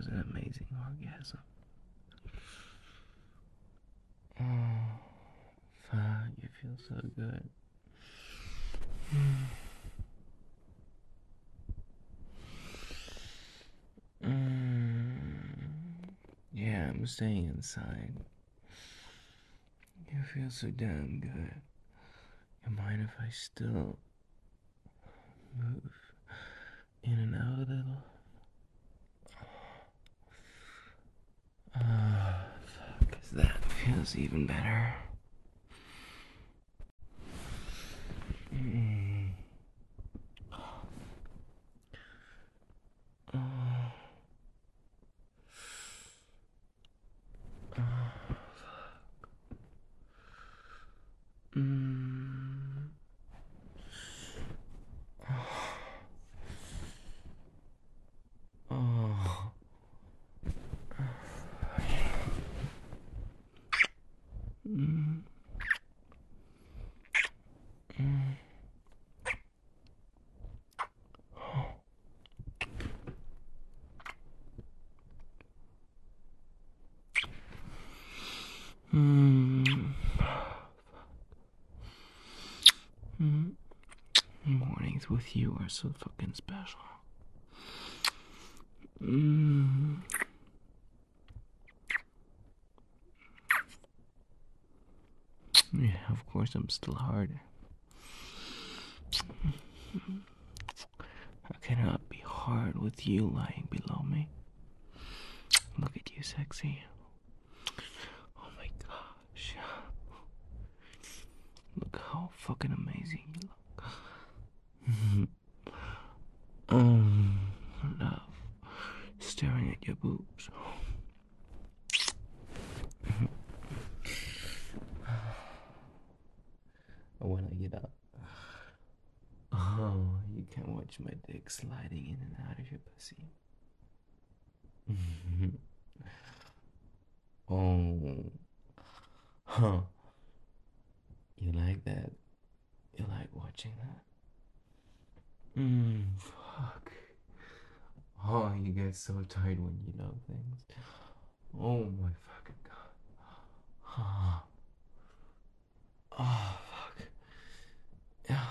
was an amazing orgasm. Oh, fuck, you feel so good. Yeah, I'm staying inside. You feel so damn good. You mind if I still move in and out a little? Fuck, 'cause that feels even better. Oh. Mornings with you are so fucking special. Yeah, of course I'm still hard. How can I not be hard with you lying below me? Look at you, sexy. Oh my gosh. Look how fucking amazing you look. Love staring at your boobs. When I get up, oh, you can watch my dick sliding in and out of your pussy. Oh, huh. You like that? You like watching that? Fuck. Oh, you get so tired when you know things. Oh my fucking god. Oh, oh fuck. Yeah.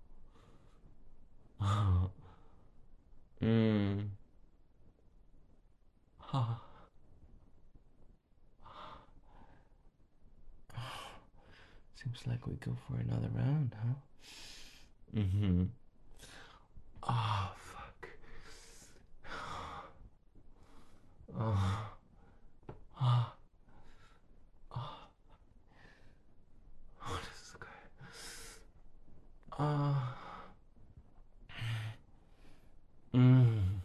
Oh. Oh. Seems like we go for another round, huh? Oh, fuck. Oh. Oh. Oh. Oh, this is good. Oh. Mmm.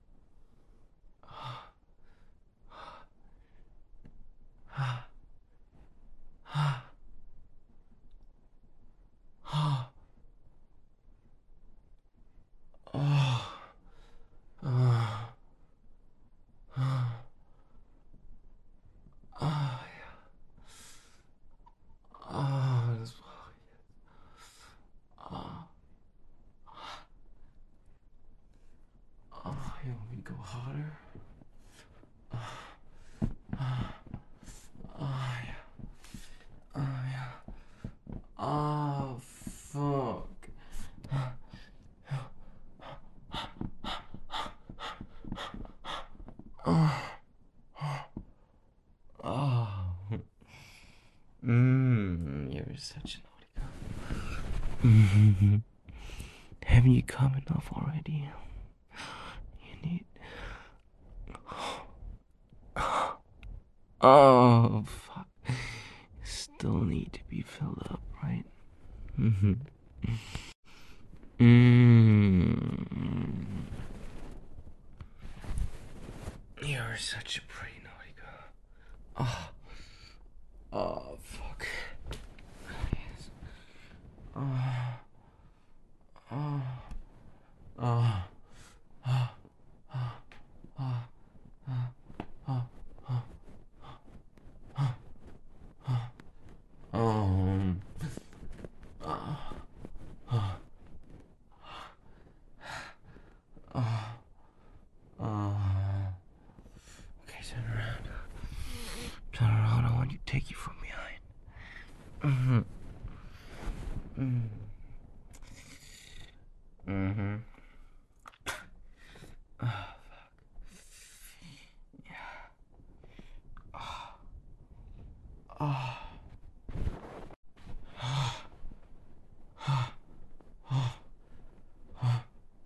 You want me to go harder? Oh, yeah. Oh, yeah. Oh, fuck. Oh. You're such a naughty girl. Haven't you come enough already? You need. Oh, fuck. Still need to be filled up, right? You're such a pretty naughty girl. Oh. Oh, fuck. Yes. Oh. Oh. Oh. Oh. Oh. Oh. Oh. Oh. want you to take you from behind. Mm-hmm. Mm. Mm-hmm. Oh, fuck. Yeah. Oh. Oh. Oh. Oh. Oh. Oh.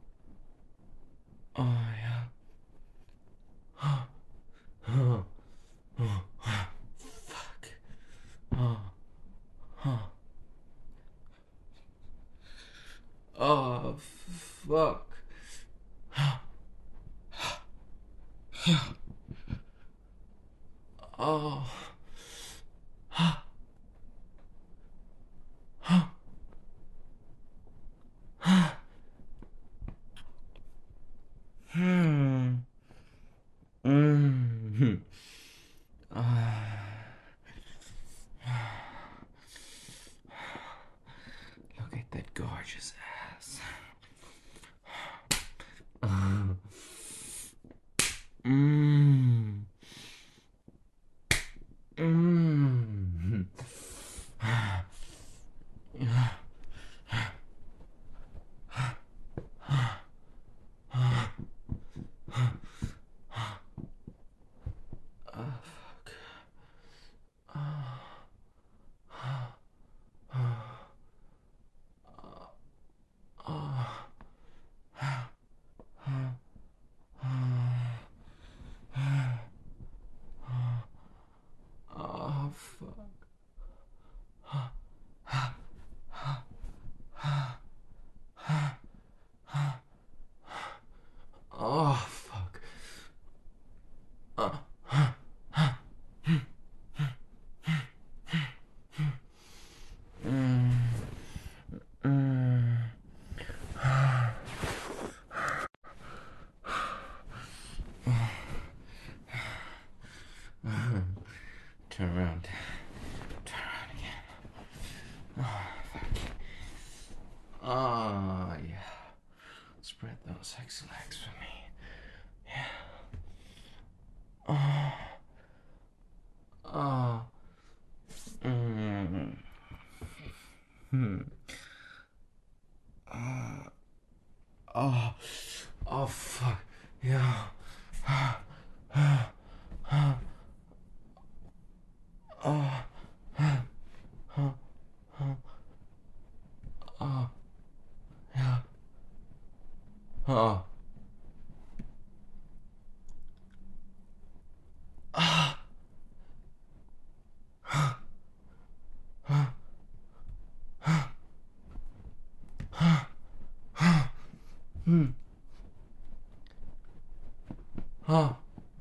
Oh, yeah. Oh. Oh. Oh. Fuck. Oh. Oh. Oh, fuck. Oh. Hmm. Mm. Look at that gorgeous ass. Mmm. Mmm. Oh, fuck. Oh, fuck. Mm. Mm. Turn around. Turn around again. Oh, fuck. Oh, yeah. Spread those sexy legs for me. Yeah. Oh. Oh. Mm. Hmm. Oh. Oh, fuck. Yeah. Oh. Oh. Yeah. Oh. Hmm. Oh.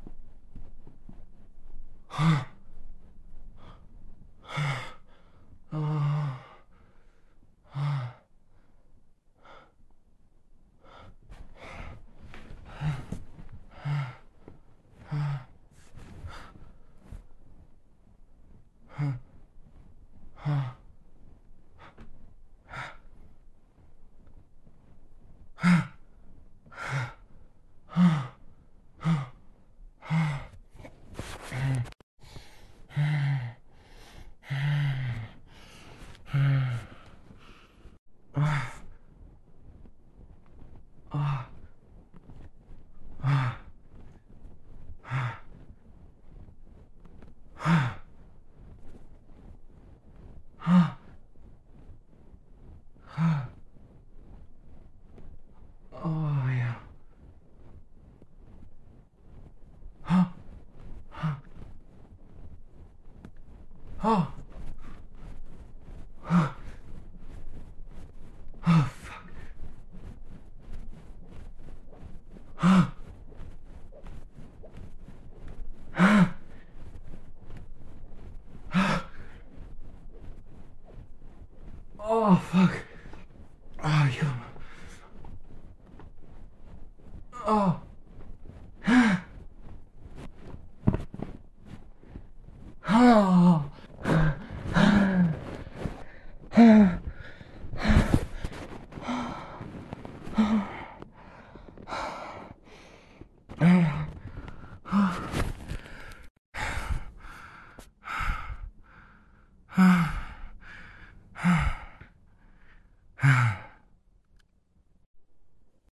Oh, yeah. Oh. Oh, fuck. Oh, fuck. Oh, you. Oh. Oh.